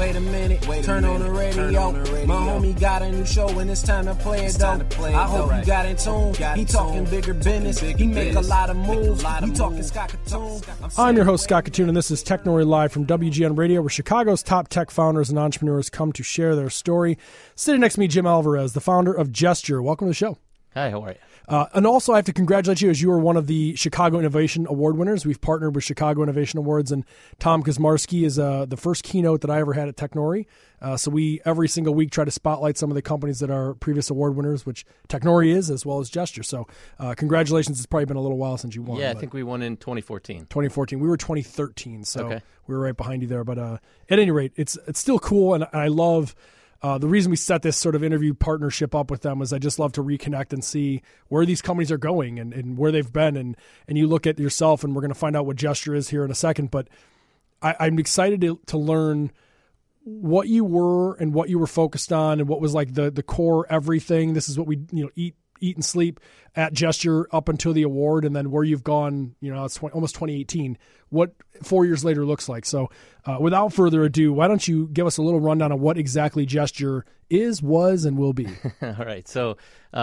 Wait a minute, turn on the radio. My homie got a new show and it's time to play it though. I hope you got in tune. He talking bigger business. He make a lot of moves. We talking Scott Katoon. I'm your host, Scott Katoon, and this is Technori Live from WGN Radio, where Chicago's top tech founders and entrepreneurs come to share their story. Sitting next to me, Jim Alvarez, the founder of Gesture. Welcome to the show. Hi, how are you? And also, I have to congratulate you as you are one of the Chicago Innovation Award winners. We've partnered with Chicago Innovation Awards, and Tom Kosmarski is the first keynote that I ever had at Technori. So we, every single week, try to spotlight some of the companies that are previous award winners, which Technori is, as well as Gesture. So congratulations. It's probably been a little while since you won. Yeah, I think we won in 2014. 2014. We were 2013, so okay. We were right behind you there. But at any rate, it's still cool, and I love... the reason we set this sort of interview partnership up with them is I just love to reconnect and see where these companies are going and where they've been. And you look at yourself, and we're going to find out what Gesture is here in a second. But I'm excited to learn what you were and what you were focused on and what was like the core everything. This is what we eat and sleep at Gesture up until the award, and then where you've gone, it's almost 2018, what 4 years later looks like. So without further ado, why don't you give us a little rundown of what exactly Gesture is, was, and will be? All right. So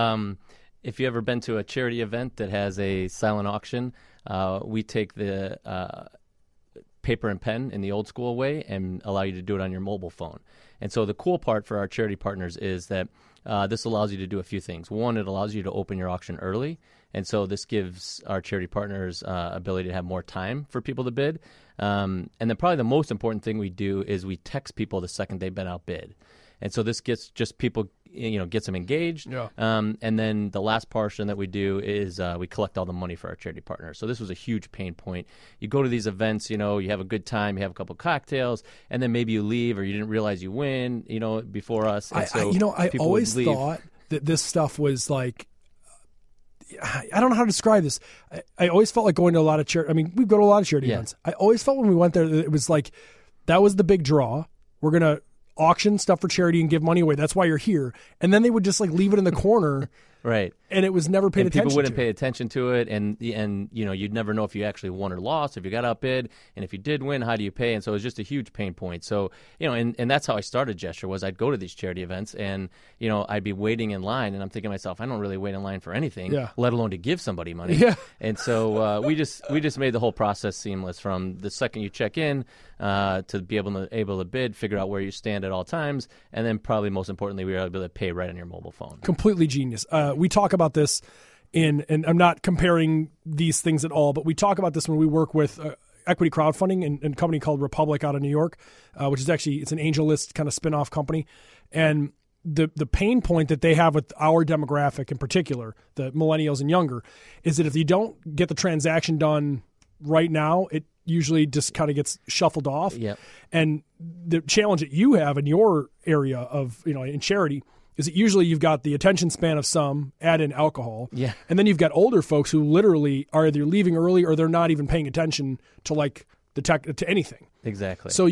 if you ever been to a charity event that has a silent auction, we take the paper and pen in the old school way and allow you to do it on your mobile phone. And so the cool part for our charity partners is that this allows you to do a few things. One, it allows you to open your auction early. And so this gives our charity partners ability to have more time for people to bid. And then probably the most important thing we do is we text people the second they've been outbid. And so this gets just people, gets them engaged. Yeah. And then the last portion that we do is we collect all the money for our charity partners. So this was a huge pain point. You go to these events, you have a good time, you have a couple cocktails, and then maybe you leave or you didn't realize you win, before us. And I always thought that this stuff was like, I don't know how to describe this. I always felt like going to a lot of charity. I mean, we go to a lot of charity events. I always felt when we went there that it was like, that was the big draw. We're going to auction stuff for charity and give money away. That's why you're here. And then they would just like leave it in the corner. Right. And it was never paid attention to. People wouldn't pay attention to it, and you'd never know if you actually won or lost, if you got outbid, and if you did win, how do you pay? And so it was just a huge pain point. So, and that's how I started Gesture, was I'd go to these charity events, and, I'd be waiting in line, and I'm thinking to myself, I don't really wait in line for anything, let alone to give somebody money. Yeah. And so we just made the whole process seamless from the second you check in to be able to bid, figure out where you stand at all times, and then probably most importantly, we were able to pay right on your mobile phone. Completely genius. We talk about this and I'm not comparing these things at all, but we talk about this when we work with equity crowdfunding and a company called Republic out of New York, which is actually, it's an AngelList kind of spin-off company. And the pain point that they have with our demographic in particular, the millennials and younger, is that if you don't get the transaction done right now, it usually just kind of gets shuffled off. Yep. And the challenge that you have in your area of, in charity, is that usually you've got the attention span of some, add in alcohol, and then you've got older folks who literally are either leaving early or they're not even paying attention to like the tech, to anything. Exactly. So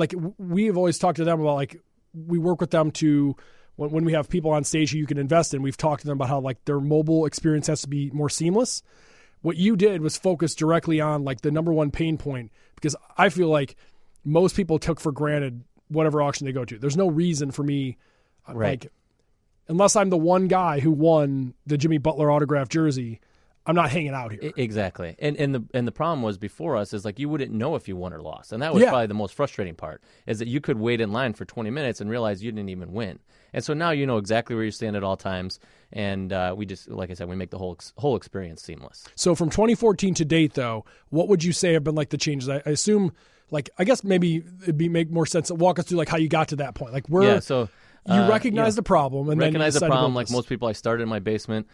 we have always talked to them about like, we work with them to, when we have people on stage who you can invest in, we've talked to them about how like their mobile experience has to be more seamless. What you did was focus directly on like the number one pain point, because I feel like most people took for granted whatever auction they go to. There's no reason for me, like, unless I'm the one guy who won the Jimmy Butler autographed jersey, I'm not hanging out here. Exactly. And the problem was before us is like you wouldn't know if you won or lost. And that was probably the most frustrating part, is that you could wait in line for 20 minutes and realize you didn't even win. And so now you know exactly where you stand at all times. And we just, like I said, we make the whole experience seamless. So from 2014 to date, though, what would you say have been like the changes? I assume, like, I guess maybe it'd make more sense to walk us through like how you got to that point. Like where you recognize the problem and recognize then the problem. Like most people, I started in my basement.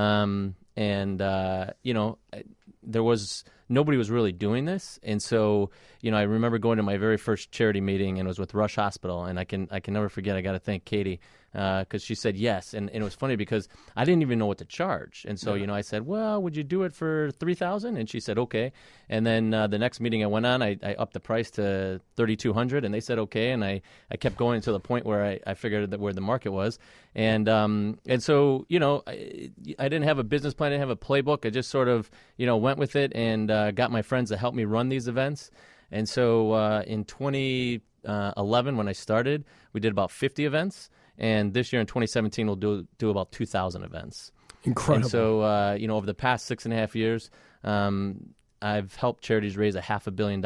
Nobody was really doing this. And so, I remember going to my very first charity meeting, and it was with Rush Hospital. And I can never forget, I got to thank Katie, because she said yes. And it was funny because I didn't even know what to charge. And so, I said, well, would you do it for $3,000? And she said, okay. And then the next meeting I went on, I upped the price to $3,200, and they said, okay. And I kept going to the point where I figured that where the market was. And so, I didn't have a business plan, I didn't have a playbook. I just sort of, went with it and got my friends to help me run these events. And so in 2011, when I started, we did about 50 events. And this year in 2017, we'll do about 2,000 events. Incredible. And so, over the past 6.5 years, I've helped charities raise $500 million.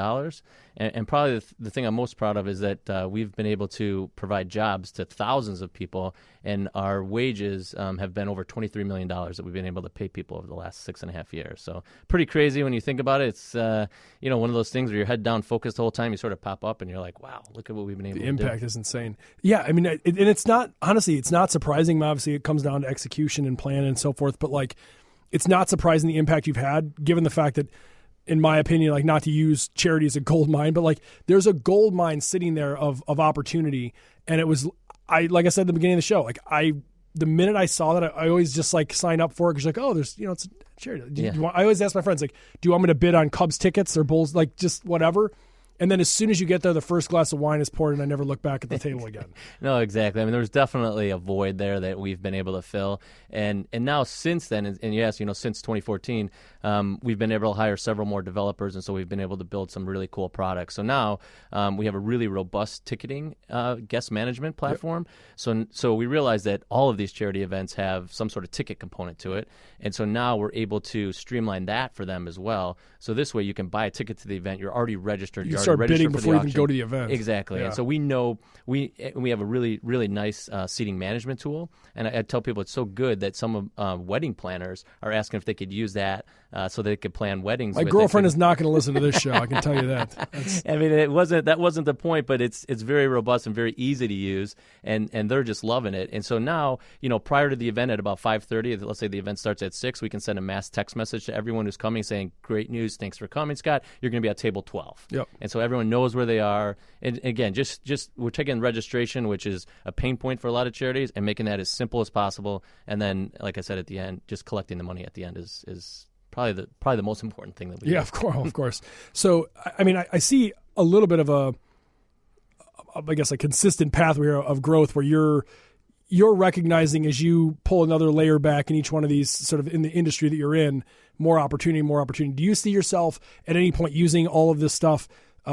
And probably the thing I'm most proud of is that we've been able to provide jobs to thousands of people, and our wages have been over $23 million that we've been able to pay people over the last 6.5 years. So pretty crazy when you think about it. It's one of those things where you're head down focused the whole time. You sort of pop up and you're like, wow, look at what we've been able to do. The impact is insane. Yeah, I mean, and it's not, honestly, it's not surprising. Obviously, it comes down to execution and plan and so forth, but like, it's not surprising the impact you've had, given the fact that, in my opinion, like, not to use charity as a gold mine, but like, there's a gold mine sitting there of opportunity. And it was, like I said at the beginning of the show, like, the minute I saw that, I always just like sign up for it, because like, oh, there's, it's a charity. I always ask my friends, like, do you want me to bid on Cubs tickets or Bulls, like, just whatever? And then as soon as you get there, the first glass of wine is poured, and I never look back at the table again. No, exactly. I mean, there's definitely a void there that we've been able to fill. And now since then, and yes, since 2014, we've been able to hire several more developers, and so we've been able to build some really cool products. So now we have a really robust ticketing guest management platform. Yep. So we realize that all of these charity events have some sort of ticket component to it. And so now we're able to streamline that for them as well. So this way you can buy a ticket to the event. You're already registered. You start bidding before you even go to the event. Exactly. Yeah. And so we know we have a really, really nice seating management tool. And I tell people it's so good that some wedding planners are asking if they could use that so they could plan weddings. My girlfriend is not going to listen to this show. I can tell you that. I mean, that wasn't the point, but it's very robust and very easy to use, and they're just loving it. And so now, prior to the event at about 5:30, let's say the event starts at 6, we can send a mass text message to everyone who's coming saying, "Great news, thanks for coming, Scott. You're going to be at table 12." Yep. And so everyone knows where they are. And again, just we're taking registration, which is a pain point for a lot of charities, and making that as simple as possible. And then, like I said at the end, just collecting the money at the end is probably the most important thing that we do. Yeah, of course. So, I mean, I see a little bit of a consistent pathway of growth where you're recognizing, as you pull another layer back in each one of these, sort of in the industry that you're in, more opportunity. Do you see yourself at any point using all of this stuff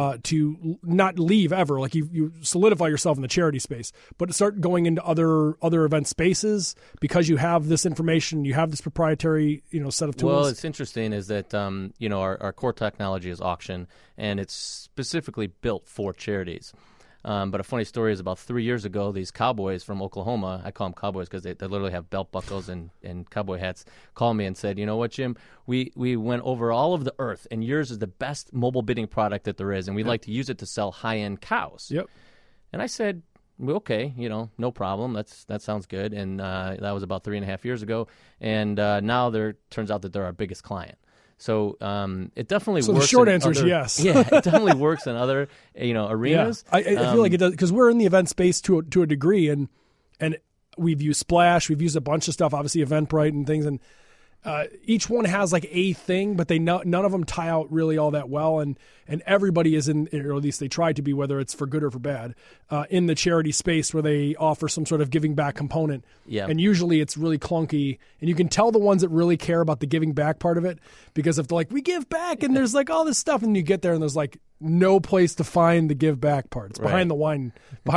to not leave ever? Like, you solidify yourself in the charity space, but start going into other event spaces because you have this information, you have this proprietary set of tools? Well, it's interesting is that our core technology is auction, and it's specifically built for charities. But a funny story is about 3 years ago, these cowboys from Oklahoma, I call them cowboys because they literally have belt buckles and cowboy hats, called me and said, "You know what, Jim, we went over all of the earth, and yours is the best mobile bidding product that there is, and we'd like to use it to sell high-end cows." Yep. And I said, "Okay, no problem. That sounds good." And that was about 3.5 years ago. And now turns out that they're our biggest client. So it definitely works. So the short answer is yes. Yeah, it definitely works in other arenas. Yeah. I feel like it does, because we're in the event space to a degree, and we've used Splash, we've used a bunch of stuff, obviously Eventbrite and things, and each one has like a thing, but none of them tie out really all that well, and everybody is in, or at least they try to be, whether it's for good or for bad, in the charity space where they offer some sort of giving back component. Yeah. And usually it's really clunky, and you can tell the ones that really care about the giving back part of it, because if they're like, we give back, and there's like all this stuff, and you get there and there's like no place to find the give back part. It's behind the wine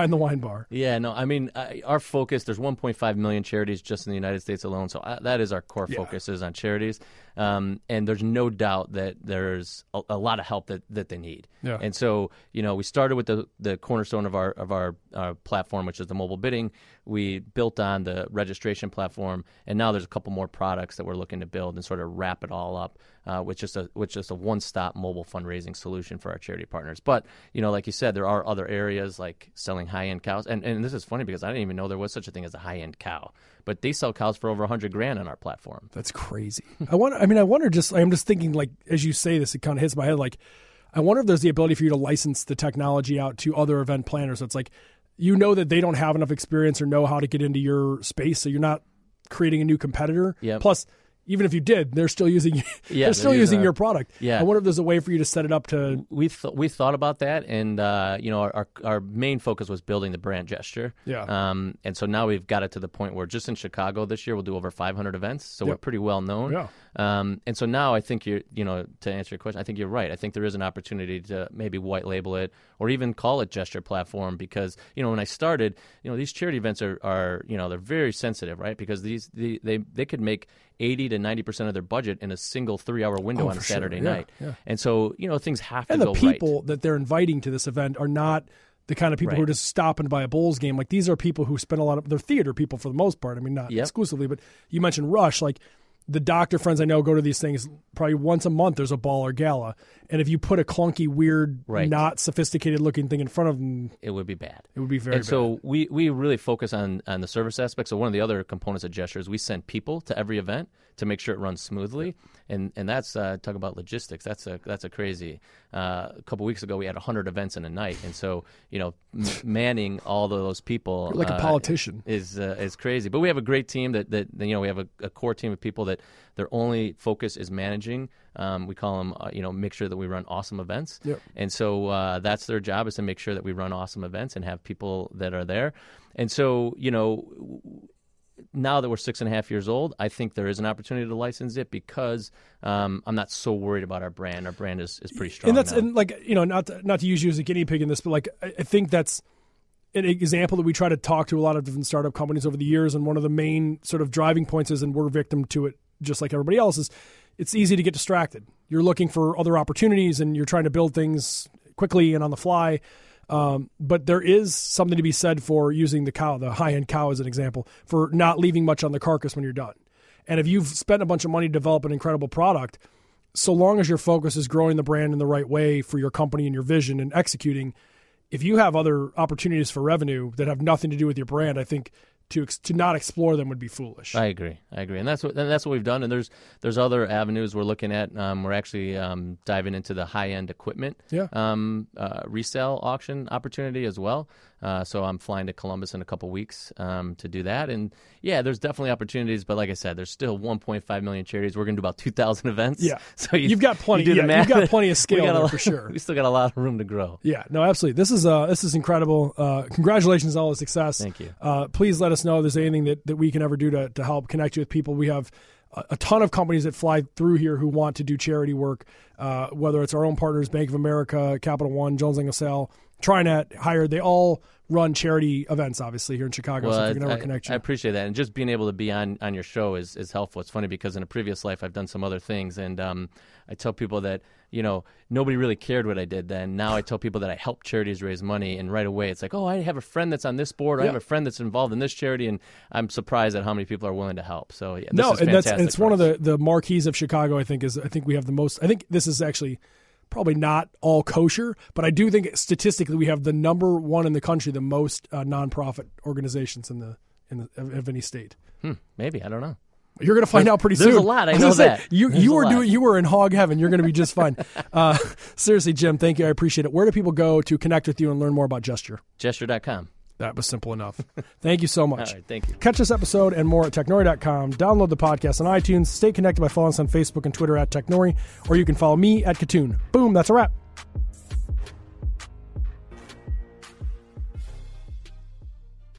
bar. Yeah, no, I mean, our focus, there's 1.5 million charities just in the United States alone, so that is our core focus, is on charities. And there's no doubt that there's a lot of help that they need. Yeah. And so, we started with the cornerstone of our platform, which is the mobile bidding. We built on the registration platform, and now there's a couple more products that we're looking to build and sort of wrap it all up with just a one-stop mobile fundraising solution for our charity partners. But, like you said, there are other areas like selling high-end cows. And this is funny because I didn't even know there was such a thing as a high-end cow. But they sell cows for over $100,000 on our platform. That's crazy. I wonder. I'm just thinking, like, as you say this, it kind of hits my head. Like, I wonder if there's the ability for you to license the technology out to other event planners. So it's like, that they don't have enough experience or know how to get into your space, so you're not creating a new competitor. Yep. Plus, even if you did, they're still using using your product. Yeah. I wonder if there's a way for you to set it up to. We thought about that, and our main focus was building the brand gesture. Yeah. And so now we've got it to the point where just in Chicago this year we'll do over 500 events, so we're pretty well known. Yeah. And so now I think to answer your question, I think you're right. I think there is an opportunity to maybe white label it or even call it Gesture Platform because, when I started, these charity events are they're very sensitive, right? Because they could make 80 to 90% of their budget in a single 3-hour window on a Saturday night. Yeah. And so, things have to go right. And the people that they're inviting to this event are not the kind of people who are just stopping by a Bulls game. Like, these are people who spend a lot of – they're theater people for the most part. I mean, not exclusively, but you mentioned Rush. Like, the doctor friends I know go to these things probably once a month. There's a ball or gala. And if you put a clunky, weird, not sophisticated-looking thing in front of them – it would be bad. It would be very bad. And so we really focus on the service aspect. So one of the other components of Gesture is we send people to every event to make sure it runs smoothly. And that's talk about logistics. That's a crazy. A couple weeks ago, we had 100 events in a night, and so manning all of those people like a politician is crazy. But we have a great team that we have a core team of people that their only focus is managing. We call them make sure that we run awesome events. Yep. And so that's their job, is to make sure that we run awesome events and have people that are there. And so now that we're 6.5 years old, I think there is an opportunity to license it because I'm not so worried about our brand. Our brand is pretty strong. And that's now. and like not to use you as a guinea pig in this, but like I think that's an example that we try to talk to a lot of different startup companies over the years. And one of the main sort of driving points is, and we're victim to it just like everybody else, is it's easy to get distracted. You're looking for other opportunities and you're trying to build things quickly and on the fly. But there is something to be said for using the high-end cow as an example, for not leaving much on the carcass when you're done. And if you've spent a bunch of money to develop an incredible product, so long as your focus is growing the brand in the right way for your company and your vision and executing, if you have other opportunities for revenue that have nothing to do with your brand, I think to not explore them would be foolish. I agree, and that's what we've done. And there's other avenues we're looking at. We're actually diving into the high end equipment resale auction opportunity as well. So I'm flying to Columbus in a couple weeks to do that. And yeah, there's definitely opportunities, but like I said, there's still 1.5 million charities. We're going to do about 2,000 events. Yeah, so you've got plenty. You've got plenty of scale there for sure. We still got a lot of room to grow. Yeah, no, absolutely. This is incredible. Congratulations on all the success. Thank you. Please let us know if there's anything that we can ever do to help connect you with people. We have a ton of companies that fly through here who want to do charity work, whether it's our own partners, Bank of America, Capital One, Jones Lang LaSalle, TriNet, Hired. They all run charity events, obviously, here in Chicago, so we can never connect you. I appreciate that. And just being able to be on your show is helpful. It's funny because in a previous life, I've done some other things, and I tell people that, nobody really cared what I did then. Now I tell people that I help charities raise money, and right away it's like, oh, I have a friend that's on this board, or I have a friend that's involved in this charity, and I'm surprised at how many people are willing to help. So, yeah, this is fantastic. It's one of the marquees of Chicago, I think we have the most. I think this is actually probably not all kosher, but I do think statistically we have the number one in the country, the most nonprofit organizations of any state. Maybe, I don't know. You're going to find out pretty soon. There's a lot. I know that. You were in hog heaven. You're going to be just fine. Seriously, Jim, thank you. I appreciate it. Where do people go to connect with you and learn more about Gesture? Gesture.com. That was simple enough. Thank you so much. All right, thank you. Catch this episode and more at technori.com. Download the podcast on iTunes. Stay connected by following us on Facebook and Twitter at Technori, or you can follow me at Katoon. Boom, that's a wrap.